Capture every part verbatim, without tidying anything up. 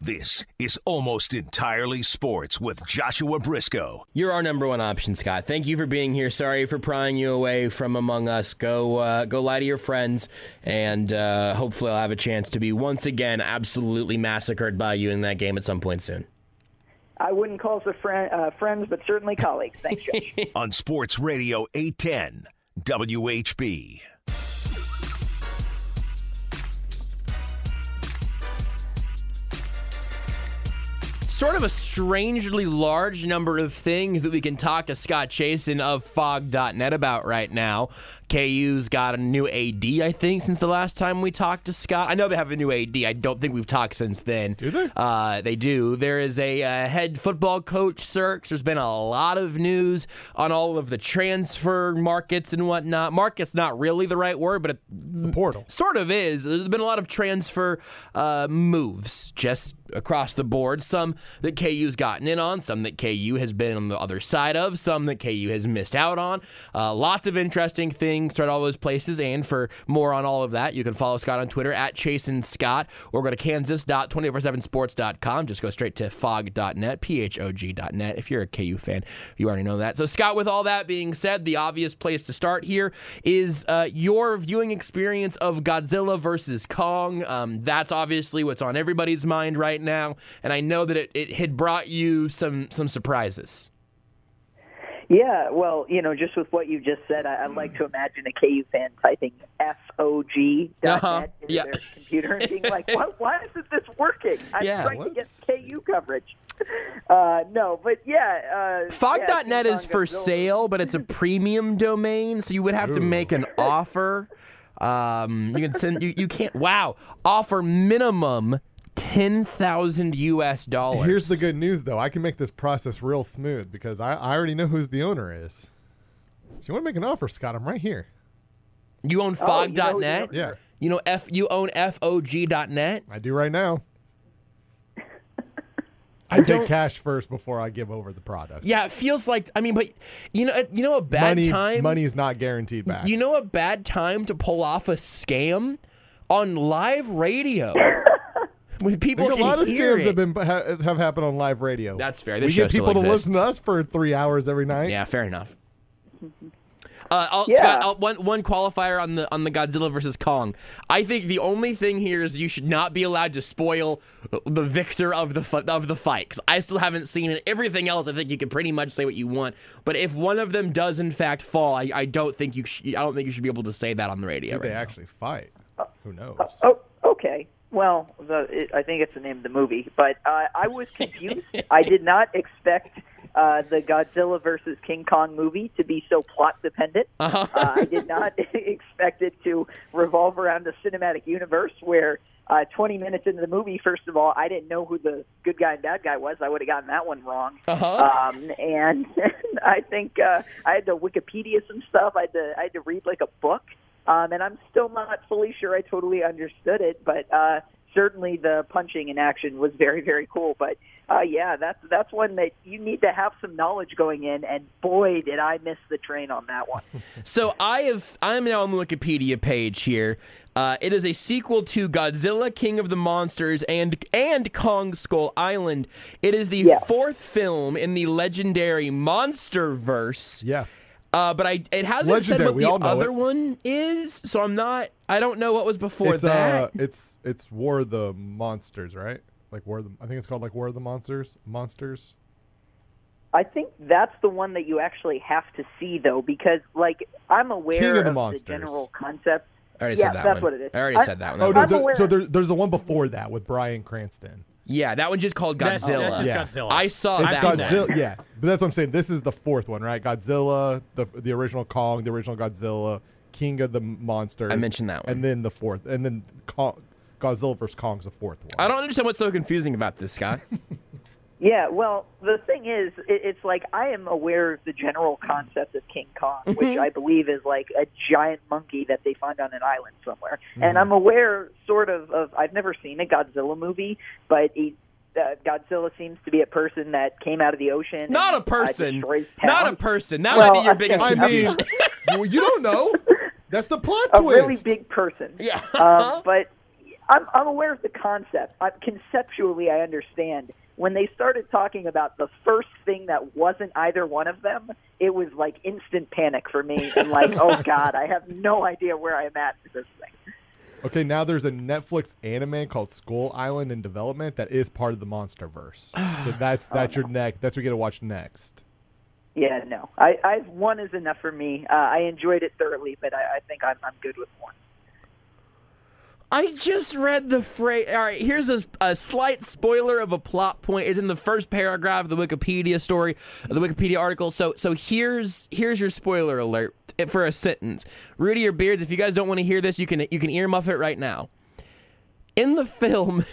This is Almost Entirely Sports with Joshua Briscoe. You're our number one option, Scott. Thank you for being here. Sorry for prying you away from among us. Go uh, go lie to your friends, and uh, hopefully I'll have a chance to be once again absolutely massacred by you in that game at some point soon. I wouldn't call us a friend, uh, friends, but certainly colleagues. Thanks, Josh. On Sports Radio eight ten, W H B. Sort of a strangely large number of things that we can talk to Scott Chasen of Fog dot net about right now. K U's got a new A D, I think, since the last time we talked to Scott. I know they have a new A D. I don't think we've talked since then. Do they? Uh, they do. There is a uh, head football coach search. There's been a lot of news on all of the transfer markets and whatnot. Market's not really the right word, but it The portal. sort of is. There's been a lot of transfer uh, moves just across the board. Some that K U's gotten in on, some that K U has been on the other side of, some that K U has missed out on. Uh, lots of interesting things at all those places. And for more on all of that, you can follow Scott on Twitter at Chasen Scott, or go to kansas dot two four seven sports dot com. Just go straight to fog dot net, P H O G dot net. If you're a K U fan, you already know that. So, Scott, with all that being said, the obvious place to start here is uh, your viewing experience of Godzilla versus Kong. Um, that's obviously what's on everybody's mind right now, and I know that it, it had brought you some some surprises. Yeah, well, you know, just with what you just said, I, I'd like to imagine a K U fan typing F O G dot net Uh-huh. into Yeah. their computer and being like, why, why isn't this working? I'm Yeah, trying what? to get K U coverage. Uh, no, but yeah. Uh, Fog dot net yeah, is for Godzilla. sale, but it's a premium domain, so you would have to Ooh. make an offer. Um, you can send you, you can't. Wow, offer minimum ten thousand U S dollars. Here's the good news, though. I can make this process real smooth because I, I already know who the owner is. If you want to make an offer, Scott, I'm right here. You own Oh, Fog you dot know- net. Yeah, You know F. You own F O G dot net. I do right now. I, I take don't- cash first before I give over the product. Yeah, it feels like. I mean, but you know, you know, a bad money, time. money is not guaranteed back. You know, a bad time to pull off a scam on live radio. When I people think a can lot of hear scams it. have been ha, have happened on live radio. That's fair. We This get show still people to listen to exists. us for three hours every night. Yeah, fair enough. Uh, I'll, Yeah. Scott, I'll, one one qualifier on the on the Godzilla versus Kong. I think the only thing here is you should not be allowed to spoil the victor of the fu- of the fight, because I still haven't seen it. Everything else, I think you can pretty much say what you want. But if one of them does in fact fall, I, I don't think you sh- I don't think you should be able to say that on the radio. Did Right they now. actually fight? Who knows? Oh, okay. Well, the, it, I think it's the name of the movie, but uh, I was confused. I did not expect uh, the Godzilla versus King Kong movie to be so plot dependent. Uh-huh. uh, I did not expect it to revolve around a cinematic universe where uh, twenty minutes into the movie, first of all, I didn't know who the good guy and bad guy was. I would have gotten that one wrong. Uh-huh. Um, and I think uh, I had to Wikipedia some stuff. I had to, I had to read like a book. Um, and I'm still not fully sure I totally understood it, but uh, certainly the punching in action was very, very cool. But uh, yeah, that's that's one that you need to have some knowledge going in, and boy, did I miss the train on that one. So I have I'm now on the Wikipedia page here. Uh, it is a sequel to Godzilla, King of the Monsters, and and Kong Skull Island. It is the Yeah. fourth film in the legendary MonsterVerse. Yeah. Uh, but I it hasn't Legendary, said what we the all know other it. one is, so I'm not. I don't know what was before It's that. uh, it's it's War of the Monsters, right? Like War of the, I think it's called like War of the Monsters. Monsters. I think that's the one that you actually have to see, though, because like I'm aware King of the the Monsters. general concept. I already yeah, said that that's one. what it is. I already I- said that one. Oh, That no, was- I'm there- aware- so there, there's the one before that with Bryan Cranston. yeah, that one just called That's- Godzilla. that's just Yeah. Godzilla. I saw It's that. Godzilla, one. yeah. But that's what I'm saying. This is the fourth one, right? Godzilla, the the original Kong, the original Godzilla, King of the Monsters. I mentioned that one. And then the fourth, and then Kong, Godzilla versus Kong's the fourth one. I don't understand what's so confusing about this, Scott. Yeah, well, the thing is, it, it's like I am aware of the general concept of King Kong, which I believe is like a giant monkey that they find on an island somewhere. And I'm aware, sort of, of I've never seen a Godzilla movie, but he, uh, Godzilla seems to be a person that came out of the ocean. Not a and, person. Uh, destroys Not a towns. person. That Well, might be your okay. biggest I mean, confusion. well, you don't know. That's the plot a twist. really big person. Yeah. um, but I'm, I'm aware of the concept. I, conceptually, I understand. When they started talking about the first thing that wasn't either one of them, it was like instant panic for me. And like, oh, God, I have no idea where I'm at with this thing. Okay, now there's a Netflix anime called Skull Island in development that is part of the MonsterVerse. So that's that's Oh, your next. That's what we get to watch next. Yeah, no. I, I one is enough for me. Uh, I enjoyed it thoroughly, but I, I think I'm, I'm good with one. I just read the phrase. All right, here's a, a slight spoiler of a plot point. It's in the first paragraph of the Wikipedia story, the Wikipedia article. So, so here's here's your spoiler alert for a sentence. Rudy or Beards, if you guys don't want to hear this, you can you can earmuff it right now. In the film,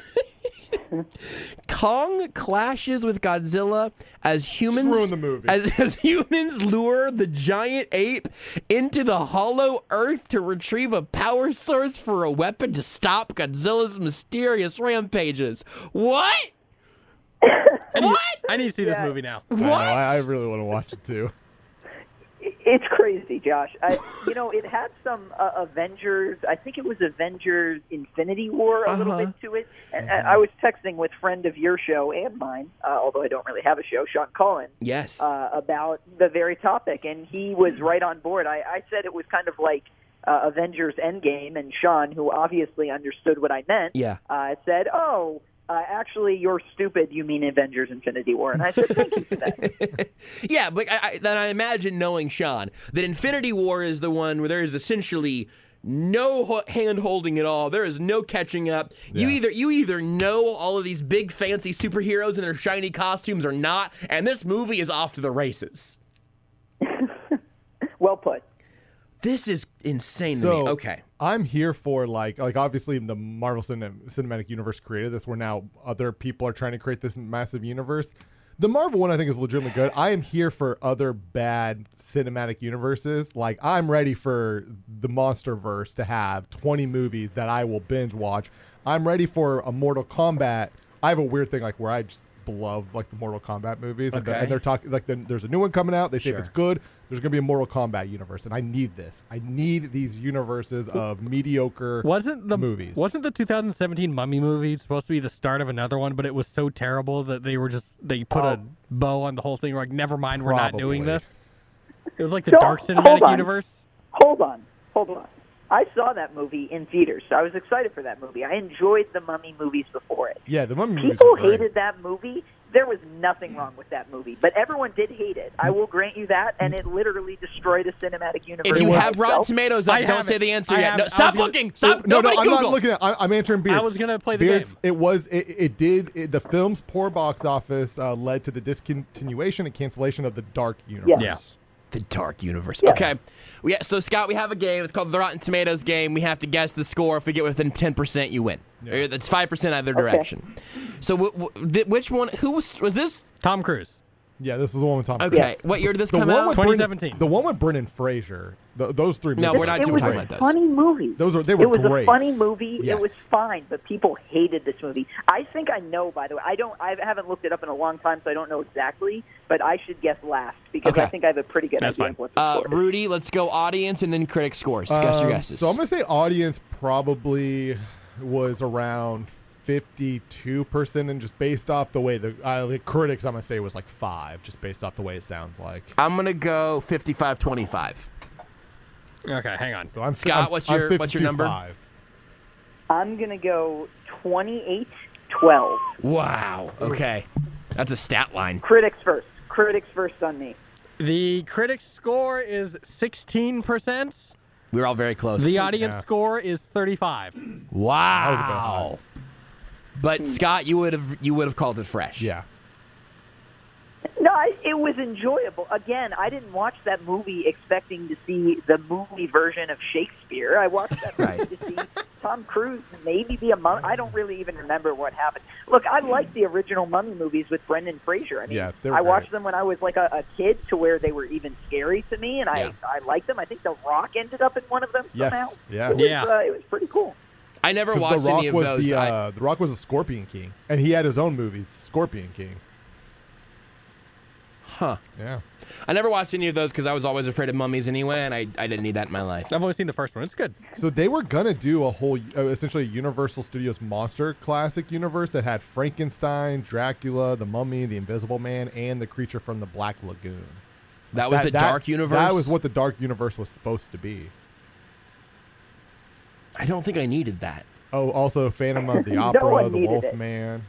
Kong clashes with Godzilla as humans ruin the movie. As, as humans lure the giant ape into the hollow earth to retrieve a power source for a weapon to stop Godzilla's mysterious rampages. What? I need, What? I need to see this Yeah. movie now. I, know, What? I, I really want to watch it too. It's crazy, Josh. I, you know, it had some uh, Avengers. I think it was Avengers Infinity War a little Uh-huh. bit to it. And uh, I was texting with friend of your show and mine, uh, although I don't really have a show, Sean Cullen, Yes. uh, about the very topic, and he was right on board. I, I said it was kind of like uh, Avengers Endgame, and Sean, who obviously understood what I meant, Yeah. uh, said, "Oh, uh, actually, you're stupid. You mean Avengers Infinity War?" And I said, "Thank you for that." Yeah, but I, I, then I imagine knowing Sean that Infinity War is the one where there is essentially no ho- hand holding at all. There is no catching up. You Yeah. either you either know all of these big fancy superheroes in their shiny costumes or not, and this movie is off to the races. Well put. This is insane to So me. Okay. I'm here for like like obviously the Marvel Cine- Cinematic Universe created this. Where now other people are trying to create this massive universe. The Marvel one I think is legitimately good. I am here for other bad cinematic universes. Like I'm ready for the MonsterVerse to have twenty movies that I will binge watch. I'm ready for a Mortal Kombat. I have a weird thing like where I just love like the Mortal Kombat movies, and, the- Okay. and they're talking like the, there's a new one coming out. They say Sure. if it's good, there's gonna be a Mortal Kombat universe, and I need this. I need these universes of mediocre Wasn't the movies. Wasn't the two thousand seventeen Mummy movie supposed to be the start of another one? But it was so terrible that they were just they put a bow on the whole thing. We're like, never mind, we're not doing Probably. this. It was like the So, Dark hold Cinematic on. Universe. Hold on, hold on. I saw that movie in theaters, so I was excited for that movie. I enjoyed the Mummy movies before it. Yeah, the Mummy movies. People are great. hated that movie. There was nothing wrong with that movie, but everyone did hate it. I will grant you that, and it literally destroyed a cinematic universe. If you by have Rotten itself. Tomatoes up, I don't haven't. say the answer I yet. haven't. No, I was stop gonna- looking. Stop. No, no, Nobody I'm Google. not looking at. I, I'm answering Beards. I was gonna play the Beards, game. It was. It, it did. It, the film's poor box office uh, led to the discontinuation and cancellation of the Dark Universe. Yeah. The Dark Universe. Yeah. Okay. We, so, Scott, we have a game. It's called the Rotten Tomatoes game. We have to guess the score. If we get within ten percent, you win. Yeah. That's five percent either direction. So, w- w- th- which one? Who was, was this? Tom Cruise. Yeah, this is the one with Tom. Okay. Cruise. What year did this The come one out? with twenty Brendan- seventeen. The one with Brendan Fraser. Th those three. No, movies we're not are it doing was talking a about those. funny movie. Those are- they were it was great. a funny movie. Yes. It was fine, but people hated this movie. I think I know. By the way, I don't. I haven't looked it up in a long time, so I don't know exactly. But I should guess last because Okay. I think I have a pretty good That's idea fine. of what the Uh, score is. Rudy, let's go audience and then critic scores. Guess your Um, guesses. So I'm gonna say audience probably was around fifty-two percent, and just based off the way the, uh, the critics, I'm gonna say was like five, just based off the way it sounds like. I'm going to go fifty-five twenty-five. Okay, hang on. So I'm Scott, I'm, what's I'm your- what's your number? fifty-two five. I'm gonna go twenty-eight twelve. Wow. Okay. That's a stat line. Critics first. Critics first on me. The critic score is sixteen percent. We were all very close. The audience Yeah. score is thirty-five. Wow. was a bit high. But Scott, you would have you would have called it fresh. Yeah. No, I, it was enjoyable. Again, I didn't watch that movie expecting to see the movie version of Shakespeare. I watched that movie Right. to see Tom Cruise maybe be a mummy. I don't really even remember what happened. Look, I like the original Mummy movies with Brendan Fraser. I mean, Yeah, they were I watched great. them when I was like a, a kid to where they were even scary to me, and Yeah. I, I liked them. I think The Rock ended up in one of them Yes. somehow. Yeah. It was, Yeah. uh, it was pretty cool. I never 'Cause watched the Rock any of was those. the I- uh, the Rock was a Scorpion King, and he had his own movie, Scorpion King. Huh. Yeah. I never watched any of those because I was always afraid of mummies anyway, and I, I didn't need that in my life. I've only seen the first one. It's good. So they were gonna do a whole, uh, essentially, a Universal Studios monster classic universe that had Frankenstein, Dracula, the Mummy, the Invisible Man, and the creature from the Black Lagoon. That was the Dark Universe? That was what the Dark Universe was supposed to be. I don't think I needed that. Oh, also Phantom of the No Opera, one the needed Wolf it. Man.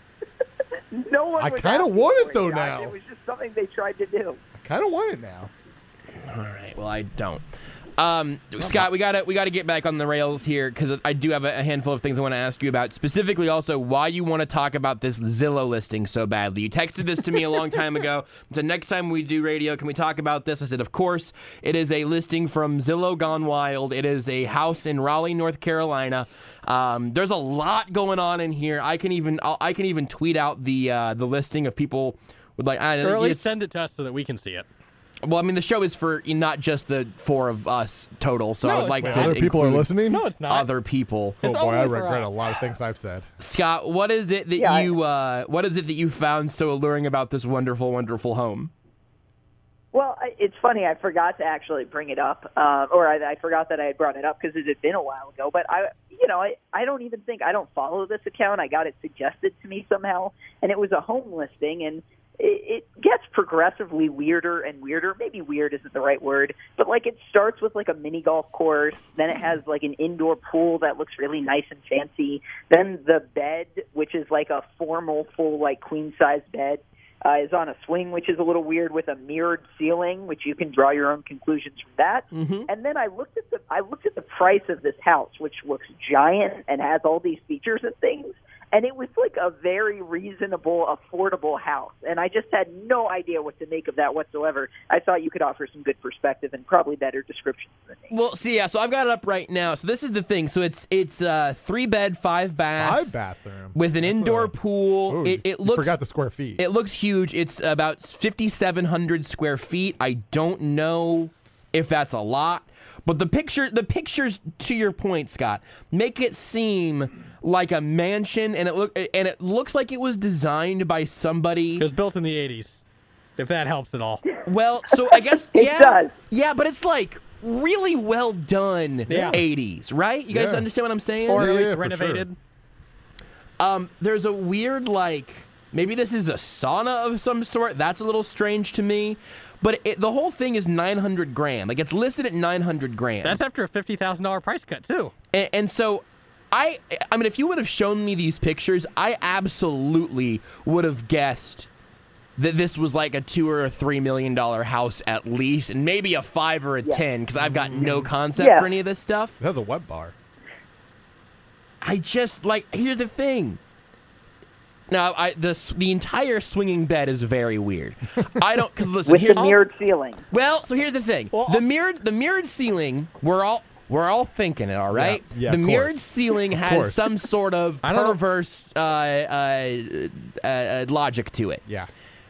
No one. I was kinda asking want for it, though, guys. now. It was just something they tried to do. I kind of want it now. All right. Well, I don't. Um, Scott, we gotta we gotta get back on the rails here because I do have a, a handful of things I want to ask you about. Specifically, also why you want to talk about this Zillow listing so badly. You texted this to me a long time ago. So next time we do radio, can we talk about this? I said, of course. It is a listing from Zillow Gone Wild. It is a house in Raleigh, North Carolina. Um, there's a lot going on in here. I can even I'll, I can even tweet out the uh, the listing if people would like. I, Or at least it's- send it to us so that we can see it. Well, I mean, the show is for not just the four of us total, so No, I would it's like not. to Other people are include listening? No, it's not. other people. Oh It's boy, I only for regret us. a lot of things I've said. Scott, what is it that Yeah, I- you uh, what is it that you found so alluring about this wonderful, wonderful home? Well, I- it's funny. I forgot to actually bring it up, uh, or I, I forgot that I had brought it up because it had been a while ago. But I, you know, I, I don't even think I don't follow this account. I got it suggested to me somehow, and it was a home listing, and it, it gets progressively weirder and weirder. Maybe weird isn't the right word, but like it starts with like a mini golf course, then it has like an indoor pool that looks really nice and fancy. Then the bed, which is like a formal, full like queen size bed. Uh, is on a swing, which is a little weird, with a mirrored ceiling, which you can draw your own conclusions from that. Mm-hmm. And then I looked at the I looked at the price of this house, which looks giant and has all these features and things. And it was like a very reasonable, affordable house. And I just had no idea what to make of that whatsoever. I thought you could offer some good perspective and probably better descriptions than me. Well, see, yeah, so I've got it up right now. So this is the thing. So it's it's uh, three bed, five bath, Five bathroom with an That's indoor a- pool. Ooh, it you- it you looks forgot the square feet. It looks huge. It's about fifty-seven hundred square feet. I don't know if that's a lot, but the picture, the pictures, to your point, Scott, make it seem like a mansion, and it look and it looks like it was designed by somebody. It was built in the eighties, if that helps at all. Well, so I guess It yeah, does. yeah, but it's like really well done Yeah. eighties, right? You guys Yeah. understand what I'm saying? Or Yeah, at least yeah, for renovated. Um, there's a weird, like, maybe this is a sauna of some sort. That's a little strange to me. But it, the whole thing is nine hundred grand. Like, it's listed at nine hundred grand. That's after a fifty thousand dollars price cut, too. and, and so, I, I mean, if you would have shown me these pictures, I absolutely would have guessed that this was like a two or a three million dollar house at least, and maybe a five or a ten, because I've got no concept Yeah. for any of this stuff. It has a wet bar. I just like here's the thing. Now, I the s- the entire swinging bed is very weird. I don't because listen With here's the mirrored ceiling. well. So here's the thing: Well, the mirrored the mirrored ceiling. We're all we're all thinking it, all right. yeah, the of mirrored course. ceiling has course. some sort of I don't know. perverse uh, uh, uh, uh, logic to it. Yeah.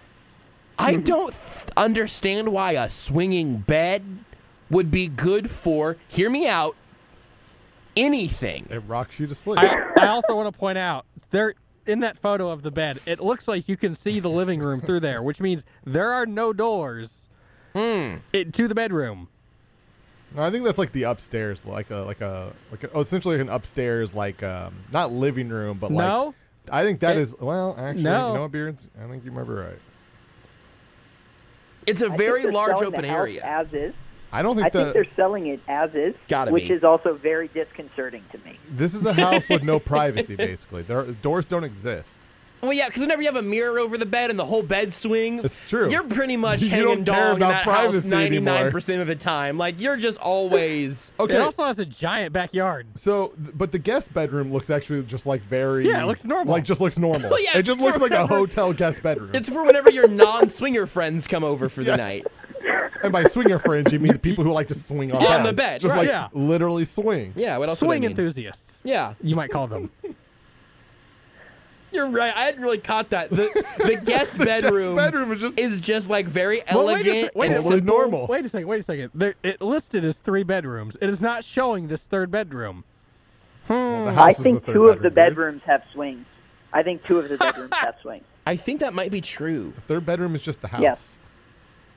I don't th- understand why a swinging bed would be good for. Hear me out. Anything. It rocks you to sleep. I, I also want to point out, there in that photo of the bed, it looks like you can see the living room through there, which means there are no doors Hmm. it, to the bedroom. No, I think that's like the upstairs, like a like a like a, oh, essentially like an upstairs, like um, not living room, but like. No? I think that It- is well, actually, No. you know what, Beards? I think you remember right. It's a I think very they're large selling open the house area. As is. I don't I think think that they're selling it as is, Gotta which be. is also very disconcerting to me. this is a house with no privacy. Basically, there doors don't exist. Well, yeah, because whenever you have a mirror over the bed and the whole bed swings, It's true. you're pretty much You hanging don't care dong in about that house privacy ninety-nine percent of the time. Like, you're just always... Okay, It also has a giant backyard. so th- but the guest bedroom looks actually just like very Yeah, it looks normal. Like just looks normal. Well, yeah, it it's just looks for like a whatever- hotel guest bedroom. It's for whenever your non-swinger friends come over for the Yes. night. And by swinger friends, you mean the people who like to swing on, On the beds. bed, just right. like Yeah. literally swing. Yeah, what else would I Swing mean? enthusiasts, Yeah, you might call them. you're right. I hadn't really caught that. The, the guest The guest bedroom, bedroom is just- is just like very Well, wait a elegant sec- wait and a Totally simple. normal. Wait a second, wait a second. There, it listed as three bedrooms. It is not showing this third bedroom. Well, the I house is think the third two of the bedroom, Beards. bedrooms have swings. I think two of the bedrooms have swings. I think that might be true. The third bedroom is just the house. Yes.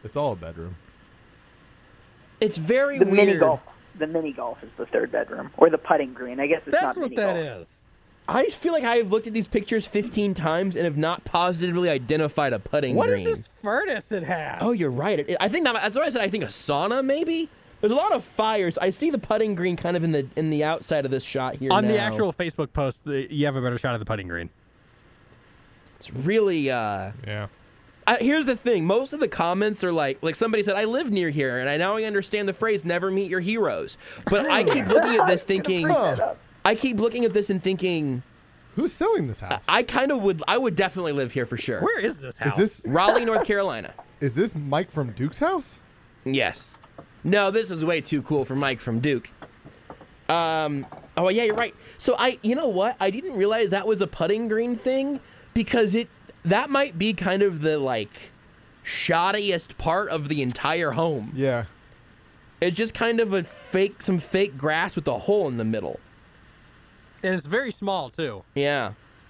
It's all a bedroom. It's very The weird. mini golf. The mini golf is the third bedroom, or the putting green. I guess it's That's not what mini that golf. is. I feel like I have looked at these pictures fifteen times and have not positively identified a putting What green. is this furnace it has? Oh, you're right. It, I think that, that's what I said. I think a sauna, maybe. There's a lot of fires. I see the putting green kind of in the in the outside of this shot here. On the now. actual Facebook post, the, you have a better shot of the putting green. It's really. Uh, Yeah. I, here's the thing. Most of the comments are like, like somebody said, I live near here, and I now understand the phrase "never meet your heroes." But I keep looking at this thinking, I keep looking at this and thinking, Who's selling this house? I kind of would, I would definitely live here for sure. Where is this is house? this Raleigh, North Carolina. is this Mike from Duke's house? Yes. No, this is way too cool for Mike from Duke. Um. Oh yeah, you're right. So I, you know what? I didn't realize that was a putting green thing because it that might be kind of the like shoddiest part of the entire home. Yeah. It's just kind of a fake, some fake grass with a hole in the middle. And it's very small, too. Yeah.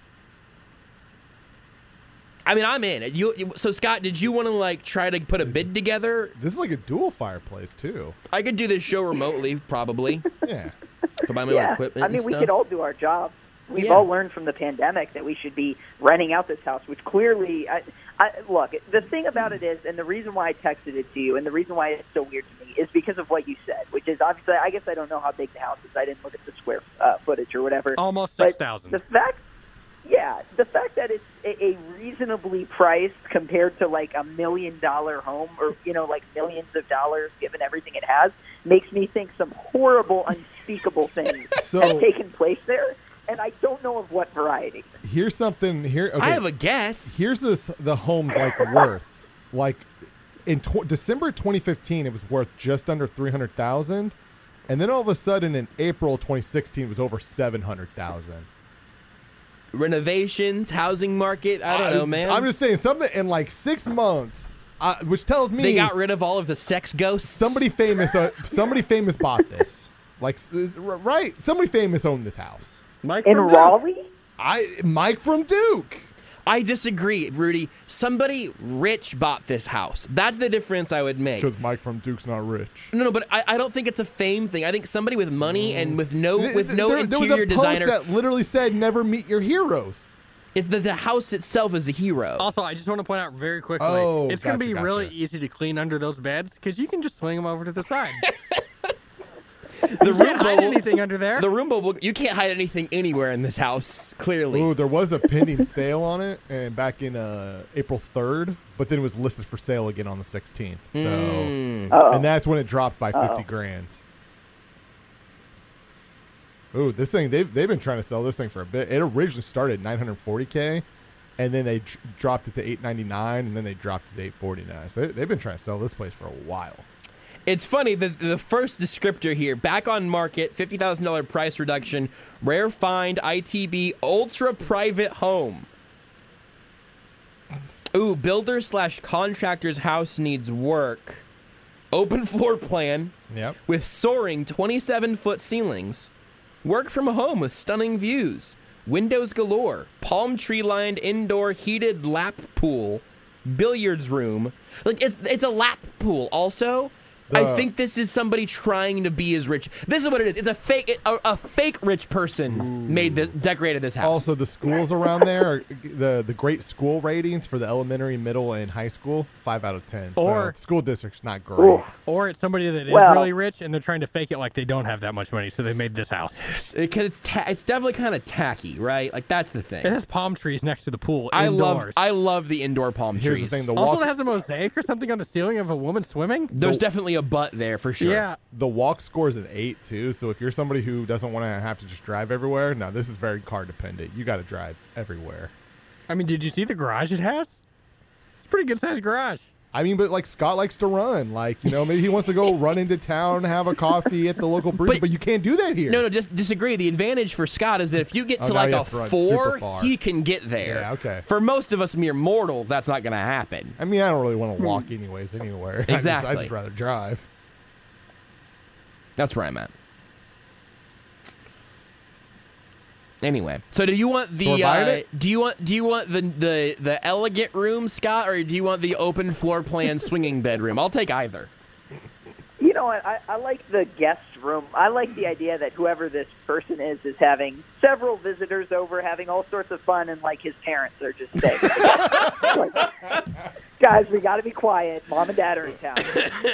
I mean, I'm in. You, you so Scott, did you want to like try to put a bid together? This is like a dual fireplace too. I could do this show remotely, probably. Yeah. Could buy my own Yeah, equipment I mean, and we stuff. could all do our jobs. We've Yeah. all learned from the pandemic that we should be renting out this house, which clearly, I, I, look, the thing about it is, and the reason why I texted it to you, and the reason why it's so weird to me, is because of what you said, which is obviously, I guess I don't know how big the house is. I didn't look at the square uh, footage or whatever. Almost But six thousand. The fact, yeah, the fact that it's a, a reasonably priced compared to like a million dollar home, or you know, like millions of dollars, given everything it has, makes me think some horrible, unspeakable things So- have taken place there. And I don't know of what variety. Here's something here. Okay. I have a guess. Here's this the home's like worth. Like in tw- December twenty fifteen, it was worth just under three hundred thousand, and then all of a sudden in April twenty sixteen, it was over seven hundred thousand. Renovations, housing market. I don't know, man. I'm just saying something in like six months, uh, which tells me they got rid of all of the sex ghosts. somebody famous. Uh, somebody famous bought this. Like is- right, somebody famous owned this house. Mike In from Duke. Raleigh? I Mike from Duke. I disagree, Rudy. Somebody rich bought this house. That's the difference I would make. Because Mike from Duke's not rich. No, no, but I, I don't think it's a fame thing. I think somebody with money and with no with Th- no there, there was interior a post designer. that literally said "Never meet your heroes." It's the, the house itself is a hero. Also, I just want to point out very quickly, Oh, it's going to gotcha, be really gotcha. easy to clean under those beds because you can just swing them over to the side. the You can't hide Roomba, anything under there. the Roomba, will- you can't hide anything anywhere in this house. Clearly, Ooh, there was a pending sale on it, and back in uh, April third, but then it was listed for sale again on the sixteenth. So, Mm. Oh. and that's when it dropped by fifty grand. Ooh, this thing they've they've been trying to sell this thing for a bit. It originally started at nine hundred forty k, and then they dr- dropped it to eight ninety-nine, and then they dropped it to eight forty-nine. So they, they've been trying to sell this place for a while. It's funny, the the first descriptor here, back on market, fifty thousand dollars price reduction, rare find, I T B, ultra private home. Ooh, builder slash contractor's house needs work. Open floor plan Yep. with soaring twenty-seven foot ceilings. Work from home with stunning views. Windows galore. Palm tree lined indoor heated lap pool. Billiards room. Like, it, it's a lap pool also. I The- think this is somebody trying to be as rich. This is what it is. It's a fake, a, a fake rich person made the decorated this house. Also, the schools around there, are, the the great school ratings for the elementary, middle, and high school, five out of ten. Or- so, school district's not great. Ooh. Or it's somebody that is Well- really rich and they're trying to fake it like they don't have that much money, so they made this house. because it's ta- it's definitely kind of tacky, right? Like that's the thing. It has palm trees next to the pool. I love indoors. I love the indoor palm Here's trees. the thing: the Also, walk, it has a mosaic or something on the ceiling of a woman swimming. There's definitely a butt there for sure. Yeah. the walk score is an eight too. So if you're somebody who doesn't want to have to just drive everywhere, no, this is very car dependent. You got to drive everywhere. I mean, did you see the garage it has? It's a pretty good sized garage. I mean, but like Scott likes to run. Like, you know, maybe he wants to go run into town, have a coffee at the local brewery, But- but, you can't do that here. No, no, just disagree. The advantage for Scott is that if you get Oh, to now like he a has to run super four, far. he can get there. Yeah, okay. For most of us mere mortals, that's not going to happen. I mean, I don't really want to walk anyways anywhere. I just, Exactly. I just rather drive. That's where I'm at. Anyway, so do you want So we're the buying uh, it? do you want do you want the, the the elegant room, Scott, or do you want the open floor plan swinging bedroom? I'll take either. You know what? I, I like the guest room. I like the idea that whoever this person is is having several visitors over, having all sorts of fun, and like his parents are just staying. Like, guys, we got to be quiet. Mom and Dad are in town.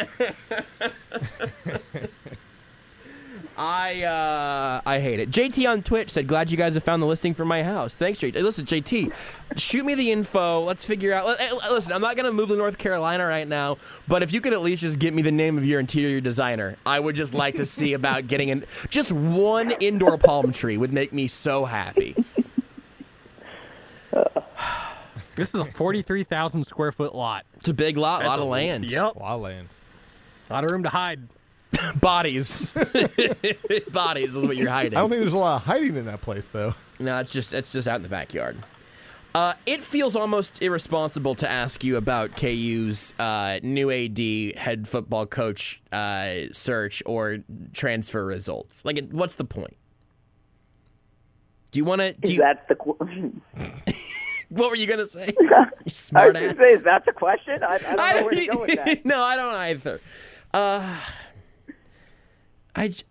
I uh, I hate it. J T on Twitch said, "Glad you guys have found the listing for my house." Thanks, J T. Listen, J T, shoot me the info. Let's figure out. Listen, I'm not gonna move to North Carolina right now, but if you could at least just get me the name of your interior designer, I would just like to see about getting in. Just one indoor palm tree would make me so happy. This is a forty-three thousand square foot lot. It's a big lot, a That's lot a- of land. Yep. A lot of land. A lot of room to hide. Bodies. Bodies is what you're hiding. I don't think there's a lot of hiding in that place, though. No, it's just it's just out in the backyard. Uh, it feels almost irresponsible to ask you about K U's uh, new A D, head football coach uh, search, or transfer results. Like, it, what's the point? Do you want to? Is you, that the? Qu- what were you gonna say? You I smart was ass. going to say, is that the question? I, I don't know where to go with that. No, I don't either. Uh, I j-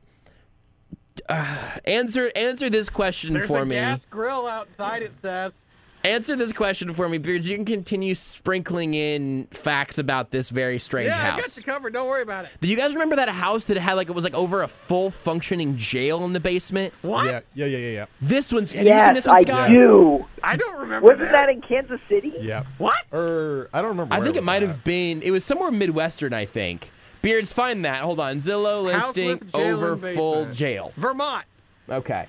uh, answer answer this question There's for a me. gas grill outside, it says. Answer this question for me, because you can continue sprinkling in facts about this very strange Yeah, house. I got you covered. Don't worry about it. Do you guys remember that house that had like it was like over a full functioning jail in the basement? What? Yeah, yeah, yeah, yeah, yeah. This one's. Have you seen this Yes, one, I Scott? do. I don't remember Wasn't that in Kansas City? Yeah. What? Or I don't remember. I where think it was might at. have been. It was somewhere Midwestern, I think. Beards, find that. Hold on. Zillow House listing with jail over and full basement. jail. Vermont. Okay.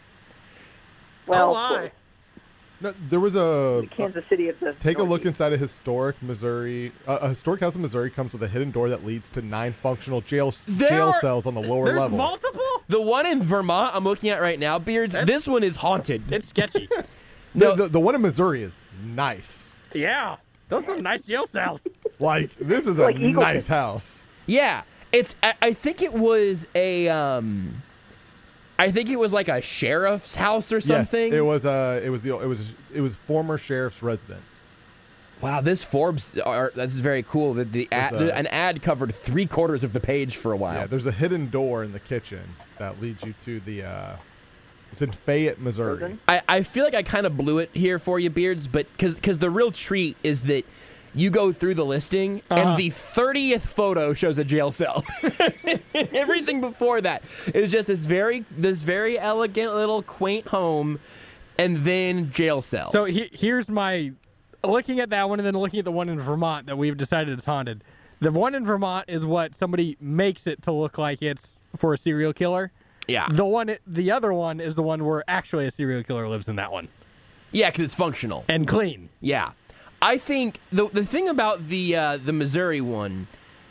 Well, oh, why? No, there was a. Kansas City of the Take a look Northeast. inside a historic Missouri. Uh, a historic house in Missouri comes with a hidden door that leads to nine functional jail There jail are- cells on the lower There's level. multiple? The one in Vermont I'm looking at right now, Beards. That's- This one is haunted. It's sketchy. No. the, the, the one in Missouri is nice. Yeah. Those are nice jail cells. Like this is a Like Eagle nice Pit. house. Yeah, it's. I, I think it was a. Um, I think it was like a sheriff's house or something. Yes, it was. Uh, it was the. It was. It was former sheriff's residence. Wow, this Forbes. Art, that's very cool. That the ad, There's a- an ad covered three quarters of the page for a while. Yeah, there's a hidden door in the kitchen that leads you to the. Uh, it's in Fayette, Missouri. Prison? I, I feel like I kind of blew it here for you, Beards, but because because the real treat is that you go through the listing Uh-huh. and the thirtieth photo shows a jail cell. Everything before that is just this very this very elegant little quaint home, and then jail cells. So he, here's my looking at that one and then looking at the one in Vermont that we've decided is haunted. The one in Vermont is what somebody makes it to look like it's for a serial killer. yeah, The one, the other one is the one where actually a serial killer lives in that one yeah, because it's functional. and clean. Yeah, I think the the thing about the uh, the Missouri one,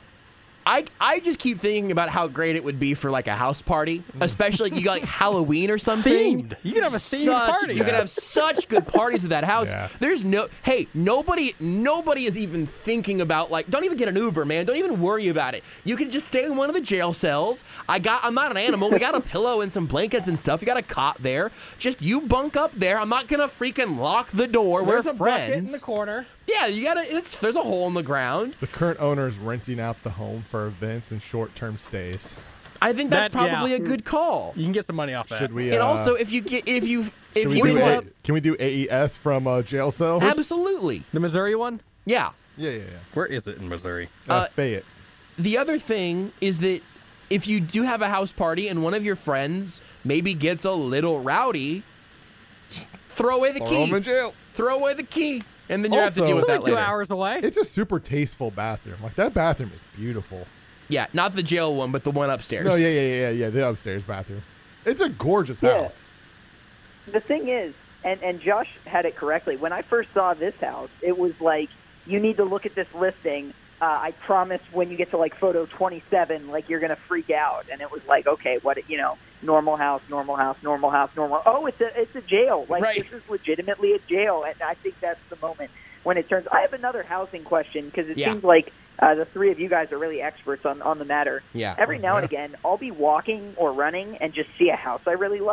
I I just keep thinking about how great it would be for like a house party, especially like you got like Halloween or something. Themed. You can have a themed Such- party. You can have such good parties at that house. Yeah. There's no hey nobody nobody is even thinking about like don't even get an Uber, man. Don't even worry about it. You can just stay in one of the jail cells. I got I'm not an animal. We got a pillow and some blankets and stuff. You got a cot there. Just you bunk up there. I'm not gonna freaking lock the door. There's We're a bucket in friends. the corner. Yeah, you gotta. It's there's a hole in the ground. The current owner is renting out the home for events and short-term stays. I think that's That- yeah. probably a good call. You can get some money off that. Should we? And uh, also, if you get if you if Can we, you do end a, up can we do A E S from uh, jail cell? absolutely, The Missouri one? yeah. Yeah, yeah, yeah. Where is it in Missouri? Uh, Uh, Fayette. The other thing is that if you do have a house party and one of your friends maybe gets a little rowdy, throw away the Throw key. him in jail. Throw away the key, and then you have to Also- deal with It's that only two later. hours away. It's a super tasteful bathroom. Like that bathroom is beautiful. Yeah, not the jail one, but the one upstairs. No, yeah, yeah, yeah, yeah. The upstairs bathroom. It's a gorgeous Yeah. house. The thing is, and, and Josh had it correctly, when I first saw this house, it was like, you need to look at this listing. Uh, I promise when you get to like photo twenty-seven, like you're going to freak out. And it was like, okay, what, you know, normal house, normal house, normal house, normal. Oh, it's a, it's a jail. Like Right. this is legitimately a jail. And I think that's the moment when it turns. I have another housing question because it Yeah. seems like uh, the three of you guys are really experts on, on the matter. Yeah. Every now and Yeah. again, I'll be walking or running and just see a house I really like.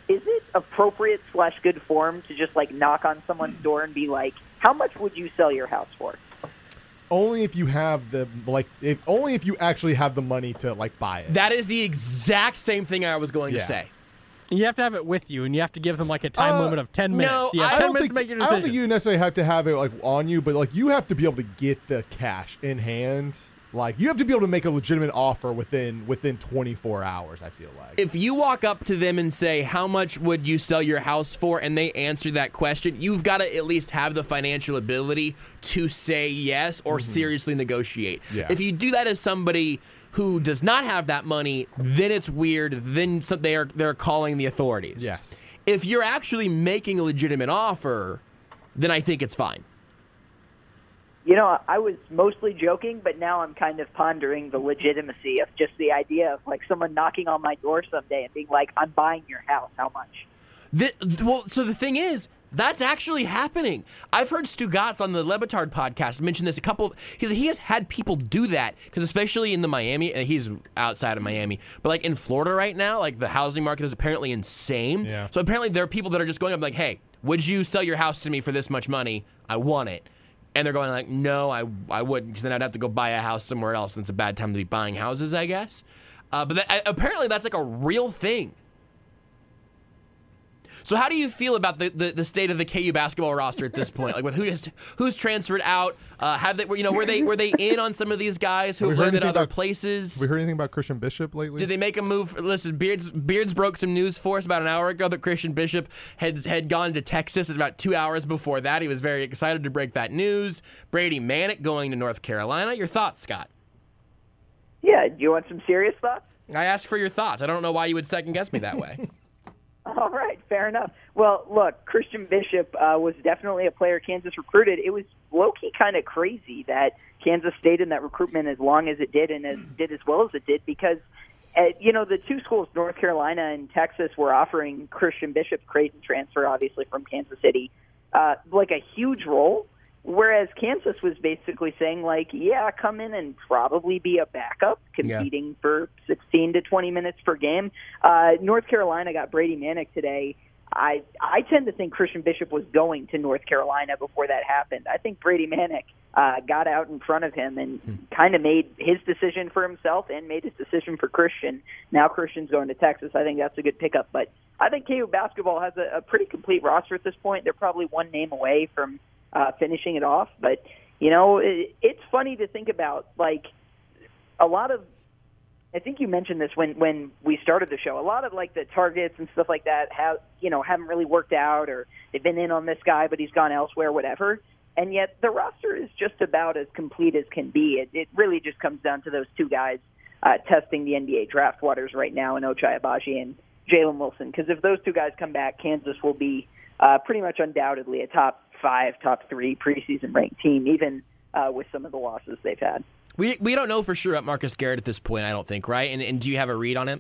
is it appropriate slash good form to just like knock on someone's door and be like, how much would you sell your house for? Only if you have the like, if only if you actually have the money to like buy it. That is the exact same thing I was going Yeah. to say. You have to have it with you, and you have to give them like a time Uh, limit of ten minutes. no, you have I I ten don't minutes think to make your I decision. don't think you necessarily have to have it like on you, but like you have to be able to get the cash in hand. Like you have to be able to make a legitimate offer within within twenty-four hours. I feel like. If you walk up to them and say, how much would you sell your house for, and they answer that question, you've got to at least have the financial ability to say yes or seriously negotiate. Yeah. If you do that as somebody who does not have that money, then it's weird. Then some- they are, they're calling the authorities. Yes. If you're actually making a legitimate offer, then I think it's fine. You know, I was mostly joking, but now I'm kind of pondering the legitimacy of just the idea of like someone knocking on my door someday and being like, I'm buying your house. How much? The, well, so the thing is, that's actually happening. I've heard Stu Gatz on the Le Batard podcast mention this a couple. He he has had people do that because especially in the Miami, uh, he's outside of Miami, but like in Florida right now, like the housing market is apparently insane. Yeah. So apparently there are people that are just going up like, hey, would you sell your house to me for this much money? I want it. And they're going like, no, I I wouldn't, because then I'd have to go buy a house somewhere else, and it's a bad time to be buying houses, I guess. Uh, but that, apparently that's like a real thing. So how do you feel about the, the, the state of the K U basketball roster at this point? Like with who has, who's transferred out? Uh, have they, you know, were they were they in on some of these guys who Have have we heard landed anything other about- places? Have we heard anything about Christian Bishop lately? Did they make a move? Listen, Beards Beards broke some news for us about an hour ago that Christian Bishop had had gone to Texas. About two hours before that, he was very excited to break that news. Brady Manick going to North Carolina. Your thoughts, Scott? Yeah, do you want some serious thoughts? I asked for your thoughts. I don't know why you would second guess me that way. All right, fair enough. Well, look, Christian Bishop uh, was definitely a player Kansas recruited. It was low-key kind of crazy that Kansas stayed in that recruitment as long as it did and as, did as well as it did because, uh, you know, the two schools, North Carolina and Texas, were offering Christian Bishop's Creighton transfer, obviously from Kansas City, uh, like a huge role, whereas Kansas was basically saying, like, yeah, come in and probably be a backup competing yeah. for sixteen to twenty minutes per game. Uh, North Carolina got Brady Manick today. I I tend to think Christian Bishop was going to North Carolina before that happened. I think Brady Manick uh, got out in front of him and hmm. kind of made his decision for himself and made his decision for Christian. Now Christian's going to Texas. I think that's a good pickup. But I think K U basketball has a, a pretty complete roster at this point. They're probably one name away from uh, finishing it off. But, you know, it, it's funny to think about, like, a lot of I think you mentioned this when, when we started the show. A lot of like the targets and stuff like that have, you know, haven't really worked out, or they've been in on this guy, but he's gone elsewhere, whatever. And yet the roster is just about as complete as can be. It, it really just comes down to those two guys uh, testing the N B A draft waters right now in Ochai Agbaji and Jalen Wilson. Because if those two guys come back, Kansas will be uh, pretty much undoubtedly a top five, top three preseason ranked team, even uh, with some of the losses they've had. We we don't know for sure about Marcus Garrett at this point, I don't think, right? And and do you have a read on him?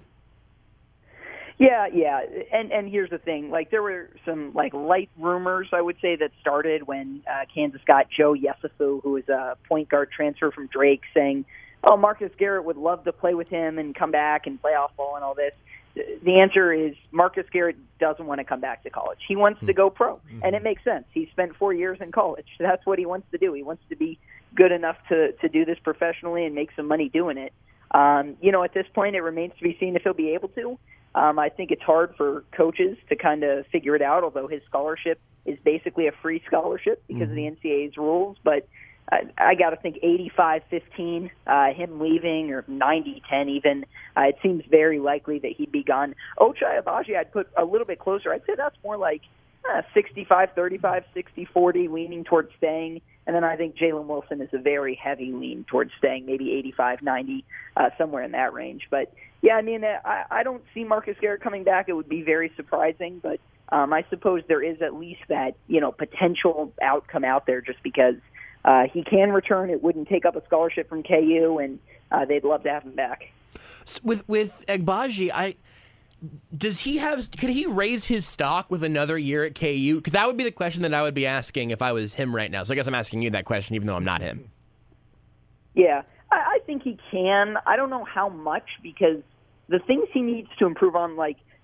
Yeah, yeah. And and here's the thing. Like, there were some, like, light rumors, I would say, that started when uh, Kansas got Joe Yesufu, who was a point guard transfer from Drake, saying, oh, Marcus Garrett would love to play with him and come back and play off ball and all this. The answer is Marcus Garrett doesn't want to come back to college. He wants to go pro, and it makes sense. He spent four years in college. That's what he wants to do. He wants to be good enough to, to do this professionally and make some money doing it. Um, you know, at this point, it remains to be seen if he'll be able to. Um, I think it's hard for coaches to kind of figure it out, although his scholarship is basically a free scholarship because mm-hmm. of the N C double A's rules. But I, I got to think eighty-five fifteen, uh, him leaving, or ninety ten even. Uh, it seems very likely that he'd be gone. Ochai Agbaji, I'd put a little bit closer. I'd say that's more like uh, sixty-five thirty-five, sixty forty, leaning towards staying. And then I think Jalen Wilson is a very heavy lean towards staying, maybe eighty-five ninety, uh, somewhere in that range. But, yeah, I mean, I, I don't see Marcus Garrett coming back. It would be very surprising. But um, I suppose there is at least that, you know, potential outcome out there just because uh, he can return. It wouldn't take up a scholarship from K U, and uh, they'd love to have him back. With, with Agbaji, I... Does he have? Could he raise his stock with another year at K U? Because that would be the question that I would be asking if I was him right now. So I guess I'm asking you that question, even though I'm not him. Yeah, I, I think he can. I don't know how much, because the things he needs to improve on, like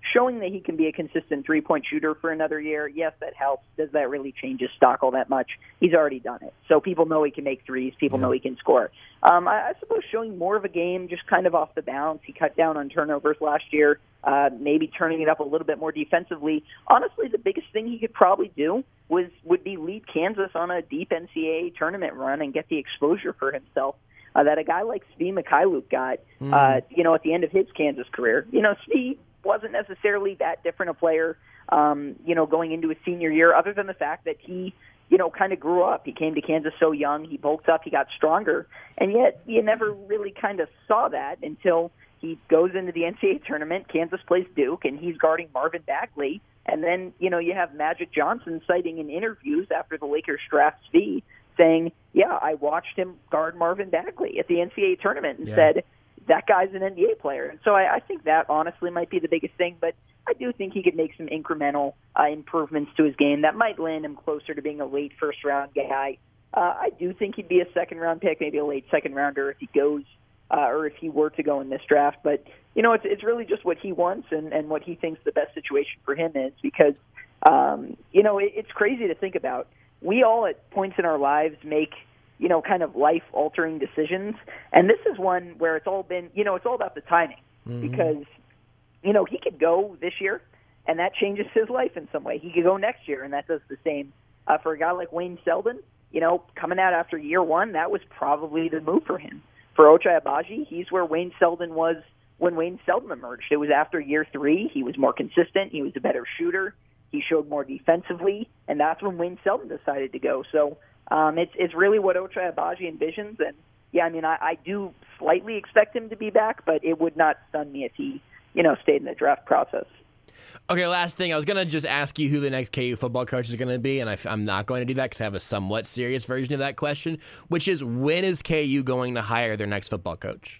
showing that he can be a consistent three-point shooter for another year, yes, that helps. Does that really change his stock all that much? He's already done it. So people know he can make threes. People yeah. know he can score. Um, I, I suppose showing more of a game just kind of off the bounce. He cut down on turnovers last year, uh, maybe turning it up a little bit more defensively. Honestly, the biggest thing he could probably do was would be lead Kansas on a deep N C double A tournament run and get the exposure for himself uh, that a guy like Svi Mikhailuk got, mm. uh, you know, at the end of his Kansas career. You know, Svi wasn't necessarily that different a player, um, you know, going into his senior year, other than the fact that he, you know, kind of grew up. He came to Kansas so young, he bulked up, he got stronger, and yet you never really kind of saw that until he goes into the N C double A tournament. Kansas plays Duke, and he's guarding Marvin Bagley, and then, you know, you have Magic Johnson citing in interviews after the Lakers draft Svi, saying, yeah, I watched him guard Marvin Bagley at the N C double A tournament and yeah. said, that guy's an N B A player. And so I, I think that honestly might be the biggest thing, but I do think he could make some incremental uh, improvements to his game that might land him closer to being a late first-round guy. Uh, I do think he'd be a second-round pick, maybe a late second-rounder if he goes uh, or if he were to go in this draft. But, you know, it's, it's really just what he wants and, and what he thinks the best situation for him is because, um, you know, it, it's crazy to think about. We all at points in our lives make – you know, kind of life-altering decisions. And this is one where it's all been, you know, it's all about the timing. Mm-hmm. Because, you know, he could go this year, and that changes his life in some way. He could go next year, and that does the same. Uh, for a guy like Wayne Selden, you know, coming out after year one, that was probably the move for him. For Ochai Agbaji, he's where Wayne Selden was when Wayne Selden emerged. It was after year three. He was more consistent. He was a better shooter. He showed more defensively, and that's when Wayne Selden decided to go. So, Um, it's it's really what Ochai Agbaji envisions, and yeah, I mean, I, I do slightly expect him to be back, but it would not stun me if he, you know, stayed in the draft process. Okay, last thing, I was gonna just ask you who the next K U football coach is gonna be, and I, I'm not going to do that because I have a somewhat serious version of that question, which is when is K U going to hire their next football coach?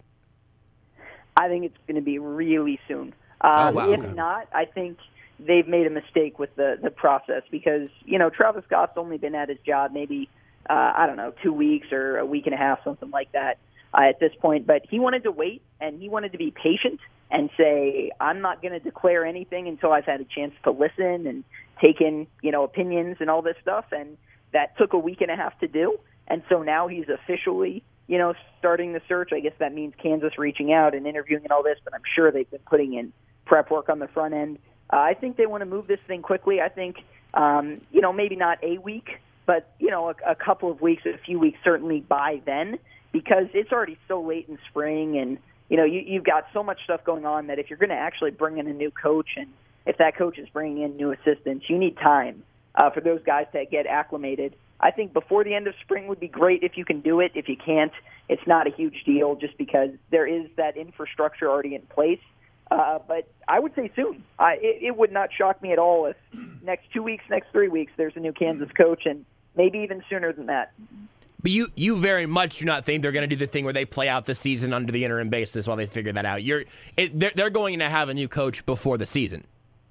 I think it's going to be really soon. Um, oh, wow, if okay. not, I think they've made a mistake with the, the process because, you know, Travis Scott's only been at his job maybe, uh, I don't know, two weeks or a week and a half, something like that uh, at this point. But he wanted to wait, and he wanted to be patient and say, I'm not going to declare anything until I've had a chance to listen and take in, you know, opinions and all this stuff. And that took a week and a half to do. And so now he's officially, you know, starting the search. I guess that means Kansas reaching out and interviewing and all this, but I'm sure they've been putting in prep work on the front end. Uh, I think they want to move this thing quickly. I think, um, you know, maybe not a week, but, you know, a, a couple of weeks, a few weeks certainly by then, because it's already so late in spring and, you know, you, you've got so much stuff going on that if you're going to actually bring in a new coach and if that coach is bringing in new assistants, you need time uh, for those guys to get acclimated. I think before the end of spring would be great if you can do it. If you can't, it's not a huge deal just because there is that infrastructure already in place. Uh, but I would say soon. I, it, it would not shock me at all if next two weeks, next three weeks, there's a new Kansas coach, and maybe even sooner than that. But you, you very much do not think they're going to do the thing where they play out the season under the interim basis while they figure that out. You're, it, they're, they're going to have a new coach before the season.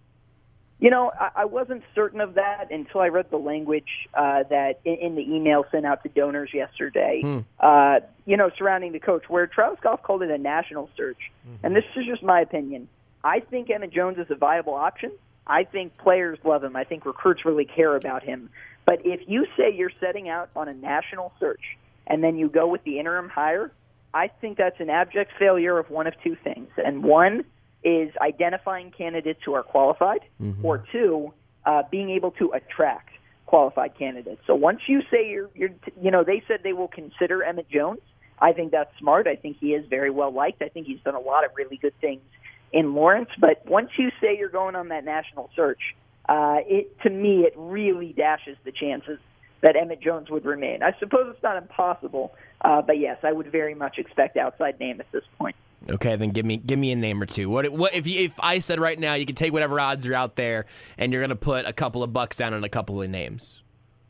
You know, I, I wasn't certain of that until I read the language uh, that in, in the email sent out to donors yesterday, hmm. uh, you know, surrounding the coach, where Travis Goff called it a national search. Mm-hmm. And this is just my opinion. I think Emmett Jones is a viable option. I think players love him. I think recruits really care about him. But if you say you're setting out on a national search and then you go with the interim hire, I think that's an abject failure of one of two things. And one is identifying candidates who are qualified, mm-hmm. or two, uh, being able to attract qualified candidates. So once you say you're, you're, you know, they said they will consider Emmett Jones. I think that's smart. I think he is very well liked. I think he's done a lot of really good things in Lawrence. But once you say you're going on that national search, uh, it to me it really dashes the chances that Emmett Jones would remain. I suppose it's not impossible, uh, but yes, I would very much expect outside name at this point. Okay, then give me give me a name or two. What what if you, if I said right now you can take whatever odds are out there and you're going to put a couple of bucks down on a couple of names?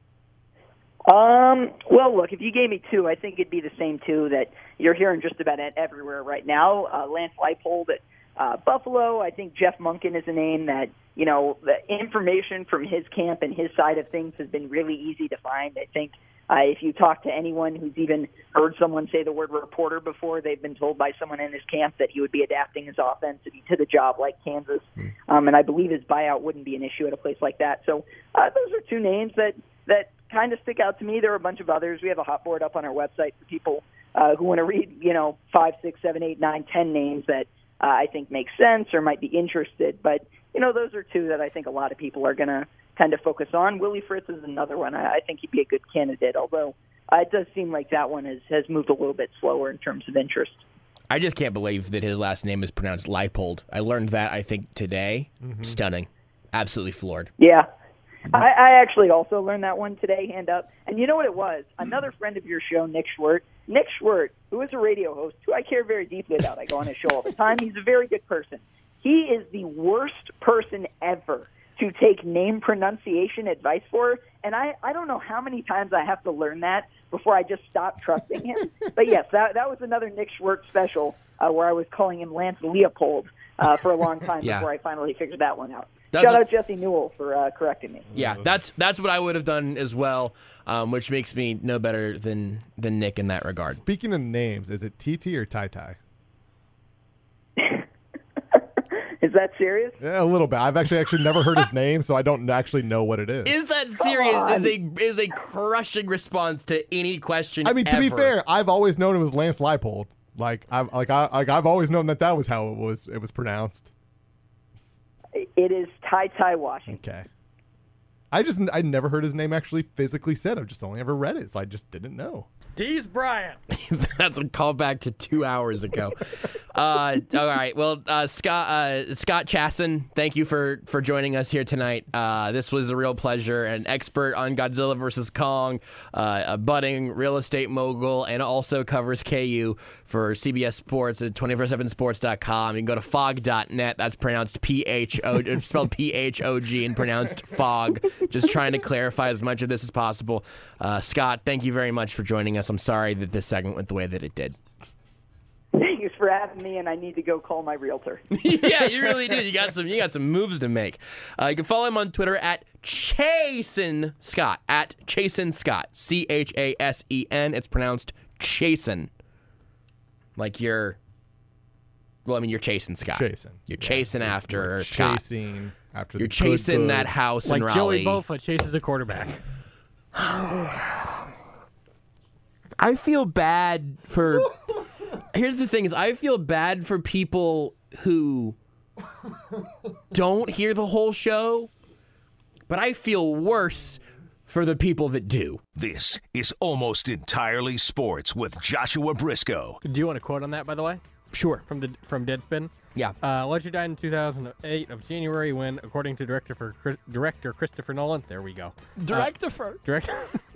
Um. Well, look, if you gave me two, I think it'd be the same two that you're hearing just about everywhere right now. Uh, Lance Leipold at uh, Buffalo. I think Jeff Monken is a name that, you know, the information from his camp and his side of things has been really easy to find. I think Uh, if you talk to anyone who's even heard someone say the word reporter before, they've been told by someone in his camp that he would be adapting his offense if he did a job like Kansas. Mm. Um, and I believe his buyout wouldn't be an issue at a place like that. So uh, those are two names that, that kind of stick out to me. There are a bunch of others. We have a hot board up on our website for people uh, who want to read, you know, five, six, seven, eight, nine, ten names that uh, I think make sense or might be interested. But, you know, those are two that I think a lot of people are going to kind of focus on. Willie Fritz is another one. I, I think he'd be a good candidate, although uh, it does seem like that one has, has moved a little bit slower in terms of interest. I just can't believe that his last name is pronounced Leipold. I learned that, I think, today. Mm-hmm. Stunning. Absolutely floored. Yeah. I, I actually also learned that one today, hand up. And you know what it was? Another friend of your show, Nick Schwert. Nick Schwert, who is a radio host, who I care very deeply about. I go on his show all the time. He's a very good person. He is the worst person ever to take name pronunciation advice for, and I, I don't know how many times I have to learn that before I just stop trusting him. But yes, that that was another Nick Schwert special uh, where I was calling him Lance Leopold uh, for a long time yeah. before I finally figured that one out. That's Shout a, out Jesse Newell for uh, correcting me. Yeah, that's that's what I would have done as well, um, which makes me no better than, than Nick in that regard. Speaking of names, is it T T or Tai Tai? Is that serious? Yeah, a little bit. I've actually actually never heard his name, so I don't actually know what it is. Is that serious? Is a is a crushing response to any question. I mean, to ever. be fair, I've always known him as Lance Leipold. Like I've like I like I've always known that that was how it was it was pronounced. It is Tai Tai Washington. Okay. I just I never heard his name actually physically said. I've just only ever read it, so I just didn't know. Dees Bryant. That's a callback to two hours ago. uh, all right. Well, uh, Scott uh, Scott Chasson, thank you for, for joining us here tonight. Uh, this was a real pleasure. An expert on Godzilla versus Kong, uh, a budding real estate mogul, and also covers K U for C B S Sports at two four seven sports dot com. You can go to fog dot net. That's pronounced P H O, spelled P H O G and pronounced fog. Just trying to clarify as much of this as possible. Uh, Scott, thank you very much for joining us. I'm sorry that this segment went the way that it did. Thanks for having me, and I need to go call my realtor. Yeah, you really do. You got some. You got some moves to make. Uh, you can follow him on Twitter at Chasen Scott at Chasen Scott C H A S E N. It's pronounced Chasen, like you're. Well, I mean, you're chasing Scott. Chasing. You're yeah. chasing after you're Scott. Chasing after. You're the chasing good, that good. house like in Raleigh. Joey Bofa chases a quarterback. I feel bad for. Here's the thing: is I feel bad for people who don't hear the whole show, but I feel worse for the people that do. This is Almost Entirely Sports with Joshua Briscoe. Do you want a quote on that, by the way? Sure. From the from Deadspin. Yeah. Uh, Ledger died in two thousand eight of January when, according to director for director Christopher Nolan, there we go. Director uh, for director.